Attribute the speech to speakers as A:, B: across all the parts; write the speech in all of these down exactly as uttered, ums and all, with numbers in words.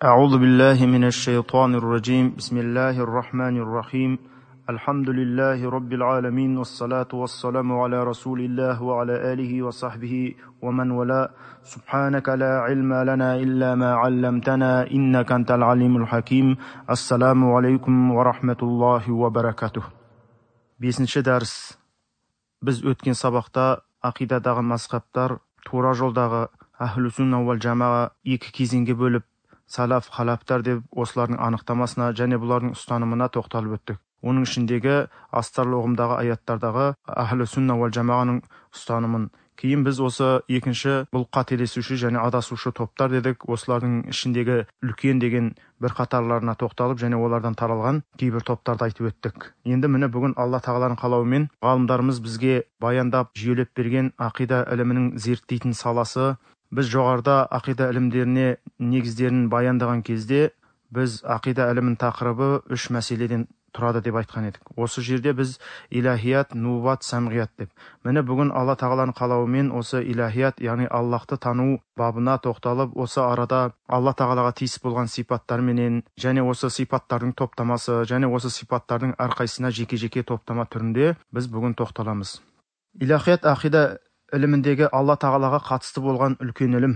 A: أعوذ بالله من الشيطان الرجيم بسم الله الرحمن الرحيم الحمد لله رب العالمين والصلاة والسلام على رسول الله وعلى آله وصحبه ومن ولا سبحانك لا علم لنا إلا ما علمتنا إنك أنت العليم الحكيم السلام عليكم ورحمة الله وبركاته. Бесінші дәріс. Біз өткен сабақта ақидадағы мазхабтар, тура жолдағы ахлу сунна уал жамаға екі кезеңге бөліп, салаф, халафтар деп осылардың анықтамасына және бұлардың ұстанымына тоқталып өттік. Оның ішіндегі астарлы ұғымдағы аяттардағы ахлу сунна уал жамағаның ұстанымын. Кейін біз осы екінші бұл қателесуші және адасушы топтар дедік. Осылардың ішіндегі үлкен деген бір қатарларына тоқталып және олардан таралған кейбір топтарды айтып өттік. Енді міне бүгін Алла тағаланың қалауымен ғалымдарымыз бізге баяндап жүйелеп берген ақида ілімінің зерттейтін саласы. Біз жоғарыда ақида ілімдеріне негіздерін баяндаған кезде біз ақида ілімінің тақырыбы үш мәселеден тұрады деп айтқан едік. Осы жерде біз илахият, нубат, самғият деп. Міне бүгін Алла тағаланың қалауымен осы илахият, яғни Аллахты тану бабына тоқталып, осы арада Алла тағалаға тиіс болған сипаттарменен және осы сипаттардың топтамасы және осы сипаттардың әрқайсысына жеке-жеке топтама түрінде біз бүгін тоқталамыз. Илахият ақида іліміндегі Алла тағалаға қатысты болған үлкен ілім.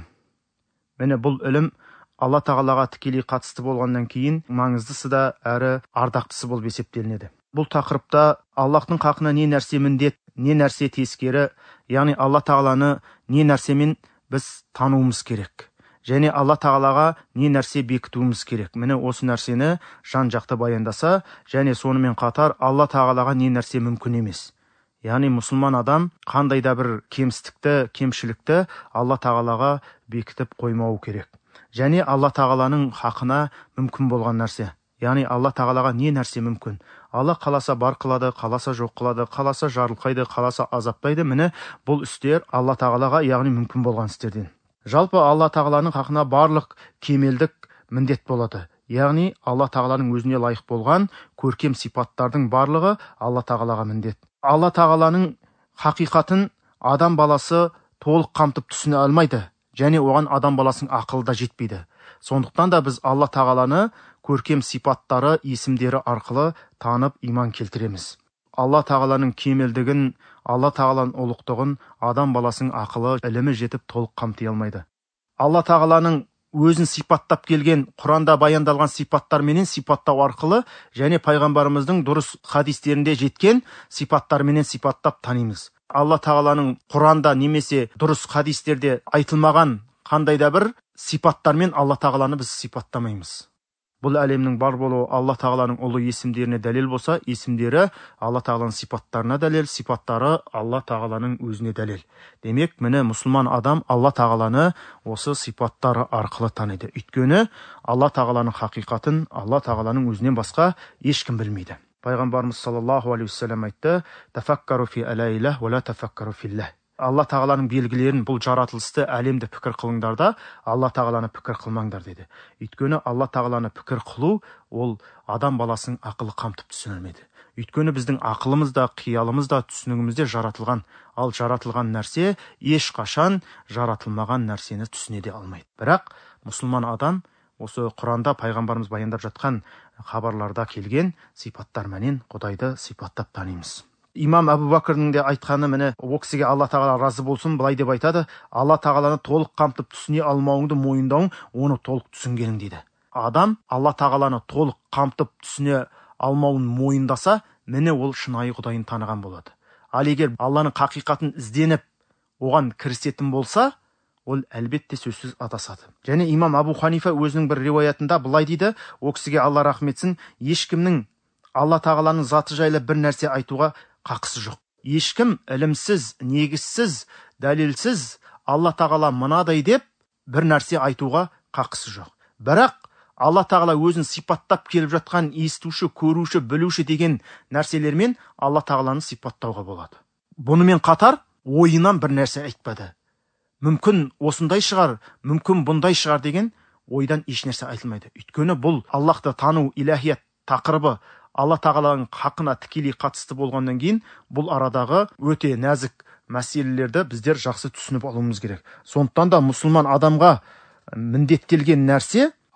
A: Міне бұл ілім Алла тағалаға тікелей қатысты болғаннан кейін маңыздысы да әрі ардақтысы болып есептелінеді. Бұл тақырыпта Аллахтың хақына не нәрсе міндет, не нәрсе тескері, яғни Алла тағаланы не нәрсемен біз тануымыз керек. Және Алла тағалаға не нәрсе бекітуіміз керек. Міне осы нәрсені жан-жақты баяндаса, және сонымен қатар Алла тағалаға не нәрсе мүмкін емес. Яғни мұсылман адам қандай да бір кемістікті, кемшілікті Алла тағалаға бекітіп қоймауы керек. Және Алла тағаланың хақына мүмкін болған нәрсе. Яғни Алла тағалаға не нәрсе мүмкін. Алла қаласа бар қылады, қаласа жоқ қылады, қаласа жарылқайды, қаласа азаптайды. Міне бұл істер Алла тағалаға, яғни мүмкін болған істерден. Жалпы Алла тағаланың хақына барлық кемелдік міндет болады. Яғни Алла тағаланың өзіне лайық болған көркем сипаттардың барлығы Алла тағалаға міндет. Алла тағаланың хақиқатын адам баласы толық қамтып түсіне алмайды. Және оған адам баласының ақылы да жетпейді. Сондықтан да біз Алла тағаланы көркем сипаттары, есімдері арқылы танып иман келтіреміз. Алла тағаланың кемелдігін, Алла тағаланың ұлықтығын адам баласының ақылы, ілімі жетіп толық қамти алмайды. Алла тағаланың өзін сипаттап келген Құранда баяндалған сипаттарменен сипаттау арқылы және пайғамбарымыздың дұрыс хадистерінде жеткен сипаттарменен сипаттап танимыз. Алла тағаланың Құранда немесе дұрыс хадистерде айтылмаған қандай да бір сипаттармен Алла тағаланы біз сипаттамаймыз. Бұл әлемнің бар болуы Алла тағаланың ұлы есімдеріне дәлел болса, есімдері Алла тағаланың сипаттарына дәлел, сипаттары Алла тағаланың өзіне дәлел. Демек, міне мұсылман адам Алла тағаланы осы сипаттары арқылы таниды. Өйткені Алла тағаланың хақиқатын Алла тағаланың өзінен басқа ешкім білмейді. Пайғамбарымыз саллаллаху алейхи уассалам айтты: «Тафаккару фи алаилах ва ла тафаккару филлах». Алла тағаланың белгілерін, бұл жаратылысты, әлемді пікір қылыңдар да, Алла тағаланы пікір қылмаңдар деді. Өйткені Алла тағаланы пікір қылу, ол адам баласының ақылы қамтып түсінілмейді. Өйткені біздің ақылымыз да, қиялымыз да, түсінігіміз де жаратылған. Ал жаратылған нәрсе ешқашан жаратылмаған нәрсені түсіне де алмайды. Бірақ мұсылман адам осы Құранда пайғамбарымыз баяндап жатқан хабарларда келген сипаттарменен Құдайды сипаттап танимыз. Имам Абу Бәкірдің де айтқаны, міне, о кісіге Алла тағала разы болсын, былай деп айтады: Алла тағаланы толық қамтып түсіне алмауыңды мойындауың, оны толық түсінгенің дейді. Адам Алла тағаланы толық қамтып түсіне алмауын мойындаса, міне ол шынайы Құдайын таныған болады. Ал егер Алланың хақиқатын ізденіп, оған кірісетін болса, ол әлбетте сөзсіз адасады. Және имам Абу Ханифа өзінің бір риуаятында былай дейді: о кісіге Алла рахметсін, ешкімнің Алла тағаланың заты жайлы бір нәрсе айтуға қақысы жоқ. Ешкім ілімсіз, негізсіз, дәлелсіз Алла тағала мынадай деп бір нәрсе айтуға қақысы жоқ. Бірақ Алла тағала өзін сипаттап келіп жатқан естуші, көруші, білуші деген нәрселермен Алла тағаланы сипаттауға болады. Бұнымен қатар ойынан бір нәрсе айтпады. Мүмкін осындай шығар, мүмкін бұндай шығар деген ойдан еш нәрсе айтылмайды. Өйткені бұл Аллахты тану, илахият тақырыбы Алла тағаланың хақына тікелей қатысты болғаннан кейін бұл арадағы өте нәзік мәселелерді біздер жақсы түсініп алуымыз керек. Сондықтан да мұсылман адамға міндеттелген нәрсе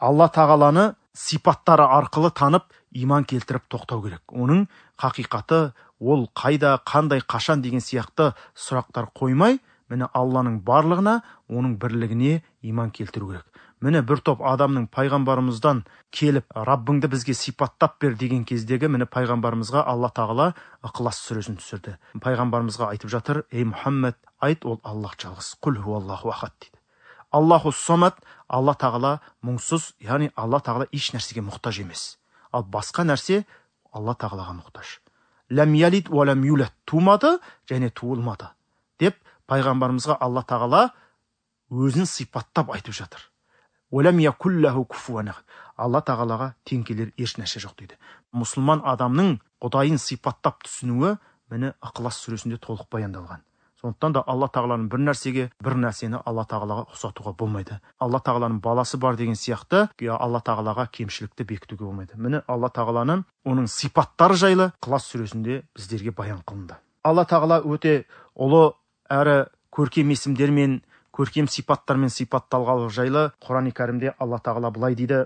A: Алла тағаланы сипаттары арқылы танып, иман келтіріп тоқтау керек. Оның хақиқаты, ол қайда, қандай, қашан деген сияқты сұрақтар қоймай, міне Алланың барлығына, оның бірлігіне иман келтіру керек. Міне бір топ адамның пайғамбарымыздан келіп, Раббыңды бізге сипаттап бер деген кездегі, міне пайғамбарымызға Алла тағала Ықылас сүресін түсірді. Пайғамбарымызға айтып жатыр: ей Мұхаммед, айт, ол Аллах жалғыз. Құл хуаллаху ахад дейді. Аллаху самад, Алла тағала мұңсыз, яғни Алла тағала еш нәрсеге мұқтаж емес. Ал басқа нәрсе Алла тағалаға мұқтаж. Ләм ялид ва ләм юлад, тумады және туылмады деп пайғамбарымызға Алла тағала өзін сипаттап айтып жатыр. Уәләм якуллаху куфуан ахад. Алла тағалаға тең келер еш нәрсе жоқ дейді. Мұсылман адамның Құдайын сипаттап түсінуі міне Ықылас сүресінде толық баяндалған. Сондықтан да Алла тағаланың бір нәрсеге, бір нәрсені Алла тағалаға ұқсатуға болмайды. Алла тағаланың баласы бар деген сияқты, Алла тағалаға кемшілікті бекітуге болмайды. Міне Алла тағаланың оның сипаттары жайлы Ықылас сүресінде біздерге баян қылынды. Алла тағала өте ұлы әрі көркем есімдермен, көркем сипаттармен сипатталғаны жайлы Құран-ы Кәрімде Алла тағала былай дейді: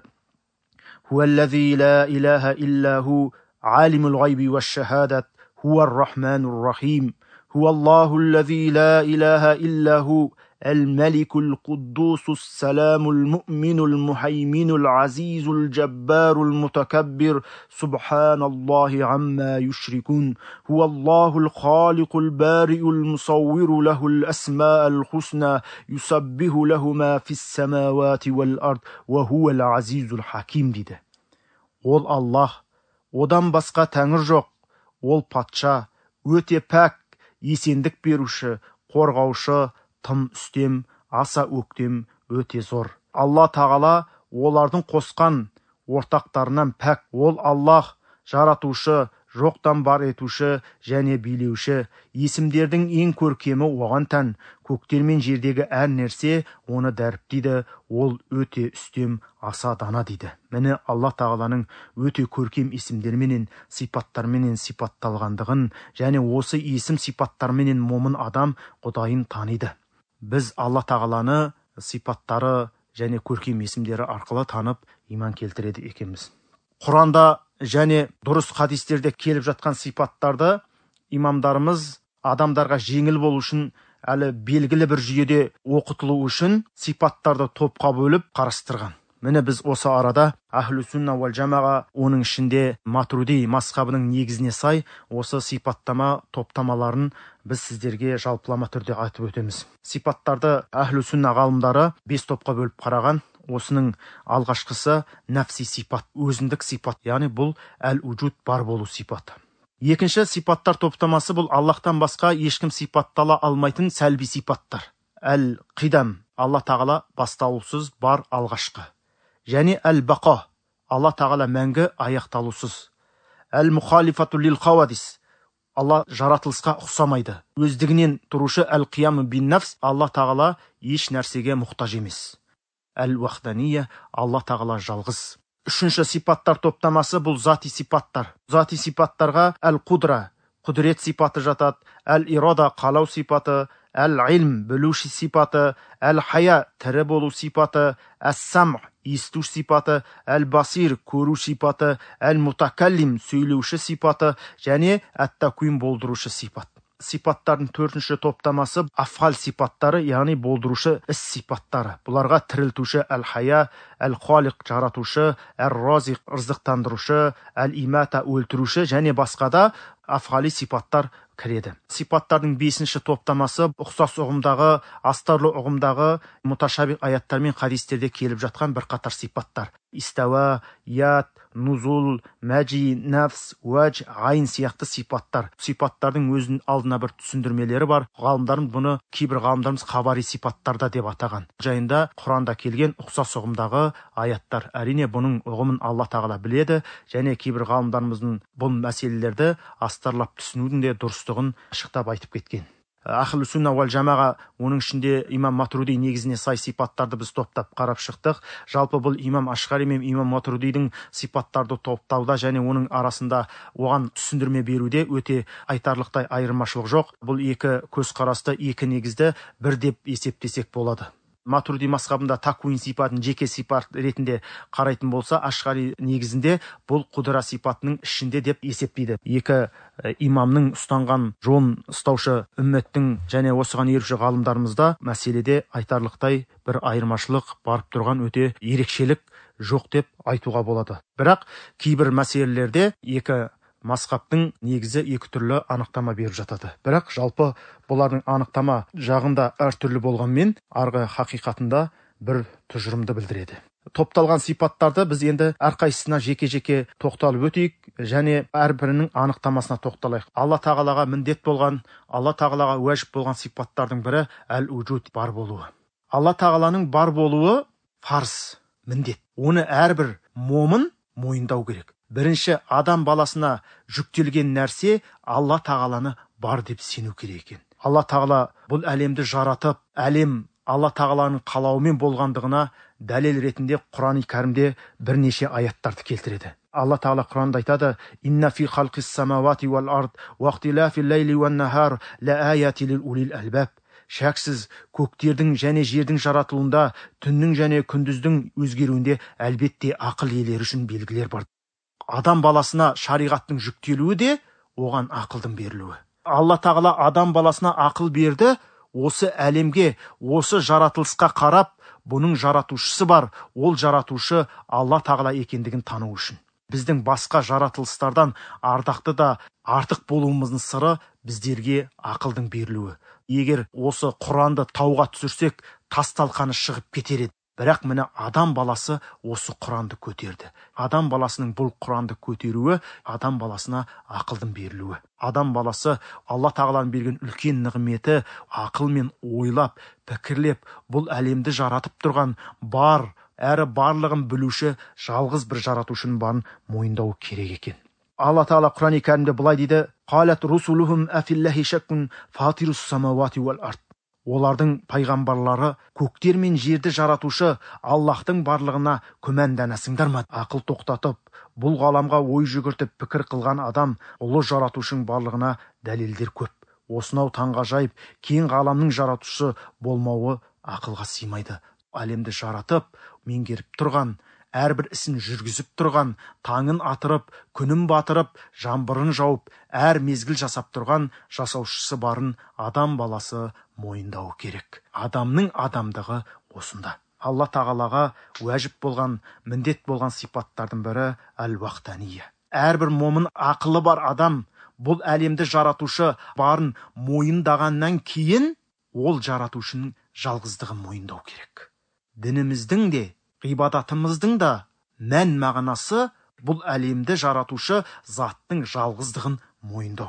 A: Хуаллази ла илаха иллаху алимул ғайби ва шахадат хуар рахманур рахим. هو الله الذي لا إله إلا هو الملك القدوس السلام المؤمن المهيمن العزيز الجبار المتكبر سبحان الله عما يشركون هو الله الخالق البارئ المصور له الأسماء الحسنى يسبح له ما في السماوات والأرض وهو العزيز الحكيم дейді. Ол Аллах, одан басқа тәңір жоқ, ол патша, өте пәк, есендік беруші, қорғаушы, тым үстем, аса өктем, өте зор. Алла тағала олардың қосқан ортақтарынан пәк. Ол Аллах жаратушы, жоқтан бар етуші және билеуші. Есімдердің ең көркемі оған тән. Көктер мен жердегі әр нәрсе оны дәріптейді. Ол өте үстем, аса дана дейді. Міне Алла тағаланың өте көркем есімдерменен, сипаттарменен сипатталғандығын және осы есім сипаттарменен момын адам Құдайын таниды. Біз Алла тағаланы сипаттары және көркем есімдері арқылы танып иман келтіреді екенбіз. Құранда және дұрыс хадистерде келіп жатқан сипаттарды имамдарымыз адамдарға жеңіл болу үшін, әлі белгілі бір жүйеде оқытылу үшін сипаттарды топқа бөліп қарастырған. Міне біз осы арада Ахлу сунна уал жамаға, оның ішінде Матруди мазхабының негізіне сай осы сипаттама топтамаларын біз сіздерге жалпылама түрде айтып өтеміз. Сипаттарды Ахлу сунна ғалымдары бес топқа бөліп қараған. Осының алғашқысы нәфси сипат, өзіндік сипат, яғни бұл әл-уджуд, бар болу сипаты. Екінші сипаттар топтамасы бұл Аллахтан басқа ешкім сипаттала алмайтын сәлби сипаттар. Әл-қидам, Алла тағала басталусыз, бар, алғашқы. Және әл-бақа, Алла тағала мәңгі, аяқталусыз. Әл-мұхалифату лил-хавадис, Алла жаратылысқа ұқсамайды. Өздігінен тұрушы. Әл-қияму бин нафс, Алла тағала еш нәрсеге мұқтаж емес. Әл-уахдания, Алла тағала жалғыз. Үшінші сипаттар топтамасы бұл зати сипаттар. Зати сипаттарға әл-қудра, құдірет сипаты жатады, әл-ирада, қалау сипаты, әл-илм, білуші сипаты, әл-хая, тірі болу сипаты, әс-сам, есту сипаты, әл-басир, көру сипаты, әл-мутакаллим, сөйлеуші сипаты және әт-такуим, болдырушы сипат. Сипаттардың төртінші топтамасы афғал сипаттары, яғни болдырушы іс сипаттары. Бұларға тірілтуші әл-хая, әл-халиқ, жаратушы, әл-разиқ, ырзықтандырушы, әл-имата, өлтіруші және басқада афғали сипаттар кіреді. Сипаттардың бесінші топтамасы ұқсас ұғымдағы, астарлы ұғымдағы муташабих аяттар мен хадистерде келіп жатқан бір қатар сипаттар. Истауа, яд, нузул, мәжи, нафс, уәж, ғайн сияқты сипаттар. Сипаттардың өзінің алдына бір түсіндірмелері бар. Ғалымдарымыз бұны, кейбір ғалымдарымыз хабари сипаттарда деп атаған. Жайында Құранда келген ұқсас ұғымдағы аяттар. Әрине бұның ұғымын Алла тағала біледі және кейбір ғалымдарымыздың бұл мәселелерді астарлап түсінудің де дұрыстығын ашықтап айтып кеткен. Ахлу сунна уал жамаға, оның ішінде имам Матруди негізіне сай сипаттарды біз топтап қарап шықтық. Жалпы бұл имам Ашғари мен имам Матрудидің сипаттарды топтауда және оның арасында оған түсіндірме беруде өте айтарлықтай айырмашылық жоқ. Бұл екі көзқарасты, екі негізді бір деп есептесек болады. Матурidi мазхабында такуин сипатын жеке сипат ретінде қарайтын болса, Ашғари негізінде бұл құдіра сипатының ішінде деп есептейді. Екі имамның ұстанған жон ұстаушы үмметтің және осыған еруші ғалымдарымызда мәселеде айтарлықтай бір айырмашылық барып тұрған, өте ерекшелік жоқ деп айтуға болады. Бірақ кейбір мәселелерде екі мазхабтың негізі екі түрлі анықтама беріп жатады. Бірақ жалпы бұлардың анықтама жағында әртүрлі болғанмен, арғы хақиқатында бір тұжырымды білдіреді. Топталған сипаттарды біз енді әрқайсысына жеке-жеке тоқталып өтейік және әрбірінің анықтамасына тоқталайық. Алла тағалаға міндет болған, Алла тағалаға уәжіп болған сипаттардың бірі әл-уджуд, бар болуы. Алла тағаланың бар болуы фарз, міндет. Оны әрбір момын мойындау керек. Бірінші, адам баласына жүктелген нәрсе Алла тағаланы бар деп сену керек екен. Алла тағала бұл әлемді жаратып, әлем Алла тағаланың қалауымен болғандығына дәлел ретінде Құран-ы Кәрімде бірнеше аяттарды келтіреді. Алла тағала Құранда айтады: «Инна фи халқис самавати вал ард ва ихтилафил лейли ван нахар ла аяти лил улил албаб». Шәксіз көктердің және жердің жаратылуында, түннің және күндіздің өзгеруінде әлбетте ақыл иелері үшін белгілер бар. Адам баласына шариғаттың жүктелуі де оған ақылдың берілуі. Алла тағала адам баласына ақыл берді, осы әлемге, осы жаратылысқа қарап, бұның жаратушысы бар, ол жаратушы Алла тағала екендігін тану үшін. Біздің басқа жаратылыстардан ардақты да артық болуымыздың сыры біздерге ақылдың берілуі. Егер осы Құранды тауға түсірсек, тас талқаны шығып кетер еді. Бірақ міне адам баласы осы Құранды көтерді. Адам баласының бұл Құранды көтеруі адам баласына ақылдың берілуі. Адам баласы Алла тағаланың берген үлкен нығметі ақылмен ойлап, пікірлеп, бұл әлемді жаратып тұрған бар, әрі барлығын білуші жалғыз бір жаратушының барын мойындау керек екен. Алла тағала Құран-ы Кәрімде былай дейді: «Қалат русулухум афиллахи шаккун фатирус самавати вал ард». Олардың пайғамбарлары көктер мен жерді жаратушы Аллахтың барлығына күмәнданасыңдар ма? Ақыл тоқтатып, бұл ғаламға ой жүгіртіп пікір қылған адам ұлы жаратушының барлығына дәлелдер көп. Осынау таңғажайып кең ғаламның жаратушы болмауы ақылға сыймайды. Әлемді жаратып, меңгеріп тұрған, әрбір ісін жүргізіп тұрған, таңын атырып, күнін батырып, жаңбырын жауып, әр мезгіл жасап тұрған жасаушысы барын адам баласы мойындау керек. Адамның адамдығы осында. Алла тағалаға уәжіп болған, міндет болған сипаттардың бірі әл-уахтания. Әрбір момын ақылы бар адам бұл әлемді жаратушы барын мойындағаннан кейін ол жаратушының жалғыздығын мойындау керек. Дініміздің де, ғибадатымыздың да мән мағынасы бұл әлемді жаратушы заттың жалғыздығын мойындау.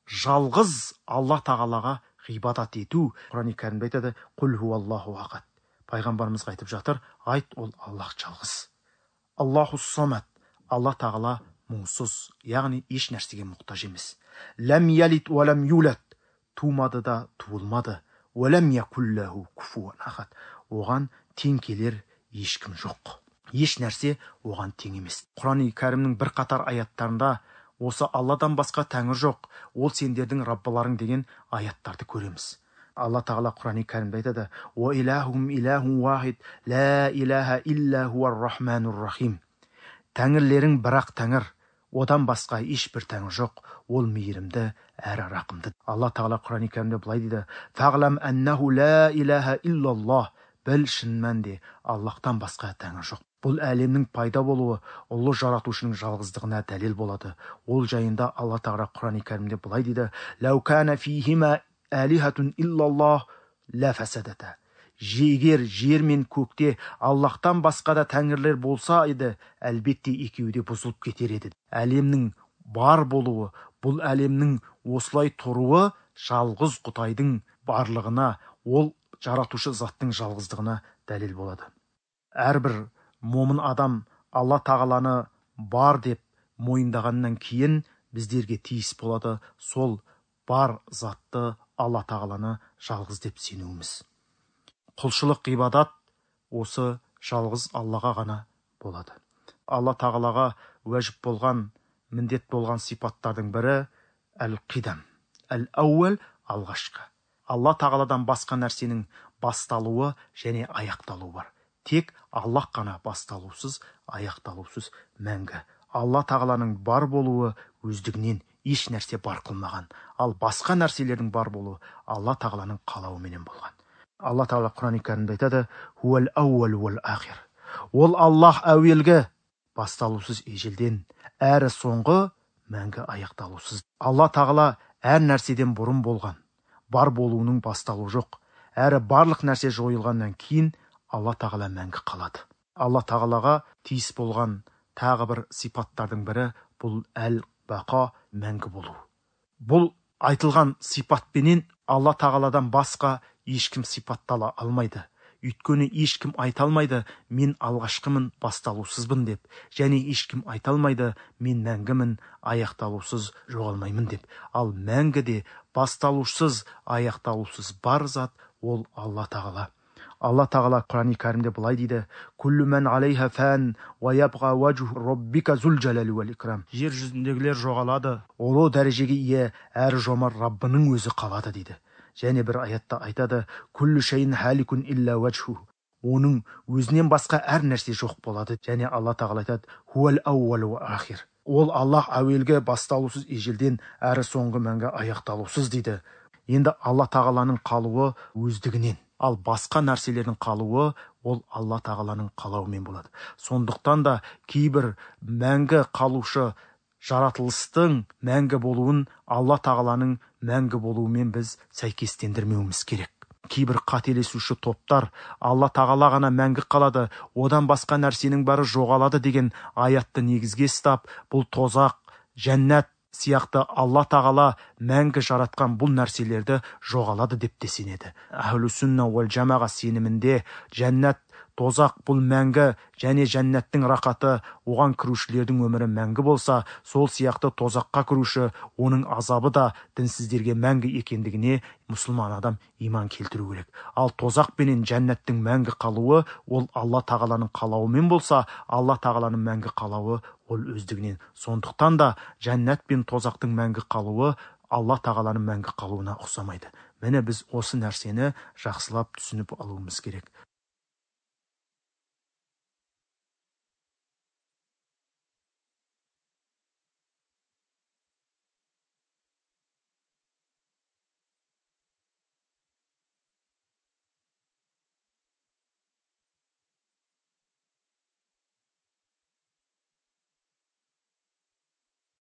A: Жалғыз Алла тағалаға ғибадат ету. Құран-ы Кәрімде айтады: «Құл хуаллаху ахад». Пайғамбарымыз айтып жатыр: айт, ол Аллах жалғыз. Аллаху самад. Алла тағала мұңсыз, яғни еш нәрсеге мұқтаж емес. Ләм ялид ва ләм юлад. Тумады да туылмады. Ва ләм якуллаху куфуан ахад. Оған тең келер ешкім жоқ. Еш нәрсе оған тең емес. Құран-ы Кәрімнің бір қатар аяттарында осы Алладан басқа тәңір жоқ, ол сендердің Раббаларың деген аяттарды көреміз. Алла тағала Құран-ы Кәрімде айтады: «Ва илахум илахун вахид, ла илаха илля хуар рахманур рахим». Тәңірлерің бірақ тәңір, одан басқа ешбір тәңір жоқ, ол мейірімді әрі рақымды. Алла тағала Құран-ы Кәрімде былай дейді: «Фағлам аннаху ла илаха иллаллах». Біл, шын мәнде Аллахтан басқа тәңір жоқ. Бұл әлемнің пайда болуы ұлы жаратушының жалғыздығына дәлел болады. Ол жайында Алла тағала Құран-ы Кәрімде былай дейді: «Лау кана фихима алихатун иллаллах ла фасадата». Егер жер мен көкте Аллахтан басқа да тәңірлер болса еді, әлбетте екеуі де бұзылып кетер еді. Әлемнің бар болуы, бұл әлемнің осылай тұруы жалғыз Құдайдың барлығына, ол жаратушы заттың жалғыздығына дәлел болады. Әрбір момын адам Алла тағаланы бар деп мойындағаннан кейін біздерге тиіс болады сол бар затты Алла тағаланы жалғыз деп сенуіміз. Құлшылық, ғибадат осы жалғыз Аллаға ғана болады. Алла тағалаға уәжіп болған, міндет болған сипаттардың бірі әл-қидам, әл-әуәл, алғашқы. Алла тағаладан басқа нәрсенің басталуы және аяқталуы бар. Тек Аллах қана басталусыз, аяқталусыз мәңгі. Алла тағаланың бар болуы өздігінен еш нәрсе бар қылмаған. Ал басқа нәрселердің бар болуы Алла тағаланың қалауыменен болған. Алла тағала Құран кәрімде айтады: «Хуал аувал уал ахир». Ол Аллах әуелгі, басталусыз ежелден, әрі соңғы, мәңгі аяқталусыз. Алла тағала әр нәрседен бұрын болған. Бар болуының басталуы жоқ. Әрі барлық нәрсе жойылғаннан кейін Алла тағала мәңгі қалады. Алла тағалаға тиіс болған тағы бір сипаттардың бірі бұл әл-бақа, мәңгі болу. Бұл айтылған сипатпенен Алла тағаладан басқа ешкім сипаттала алмайды. Өйткені ешкім айта алмайды: мен алғашқымын, басталусызбын деп, және ешкім айта алмайды: мен мәңгімін, аяқталусыз жоғалмаймын деп. Ал мәңгіде басталусыз, аяқталусыз бар зат ол Алла тағала. Алла тағала Құран кәрімде былай дейді: «Күллу мән алейха фән, ва ябға ваджу роббика зул джалали уал икрам». Жер жүзіндегілер жоғалады, ұлы дәрежеге ие әрі жомарт Раббының өзі қалады дейді. Және бір аятта айтады: «Күллу шайин халикун илля ваджху». Оның өзінен басқа әр нәрсе жоқ болады. Және Алла тағала айтады: «Хуал аувал ва ахир». Ол Аллах әуелгі, басталусыз ежелден, әрі соңғы, мәңгі аяқталусыз дейді. Енді Алла тағаланың қалуы өздігінен, ал басқа нәрселердің қалуы ол Алла тағаланың қалауымен болады. Сондықтан да кейбір мәңгі қалушы жаратылыстың мәңгі болуын Алла тағаланың мәңгі болуымен біз сәйкестендірмеуіміз керек. Кейбір қателесуші топтар Алла тағала ғана мәңгі қалады, одан басқа нәрсенің бәрі жоғалады деген аятты негізге ұстап, бұл тозақ, жәннат сияқты Алла тағала мәңгі жаратқан бұл нәрселерді жоғалады деп те сенеді. Ахлу сүнна уал жамаға сенімінде жәннат, тозақ бұл мәңгі, және жәннаттың рақаты, оған кірушілердің өмірі мәңгі болса, сол сияқты тозаққа кіруші, оның азабы да дінсіздерге мәңгі екендігіне мұсылман адам иман келтіру керек. Ал тозақ пенен жәннаттың мәңгі қалуы ол Алла тағаланың қалауымен болса, Алла тағаланың мәңгі қалауы ол өздігінен. Сондықтан да жәннат пен тозақтың мәңгі қалуы Алла тағаланың мәңгі қалуына ұқсамайды. Міне біз осы нәрсені жақсылап түсініп алуымыз керек.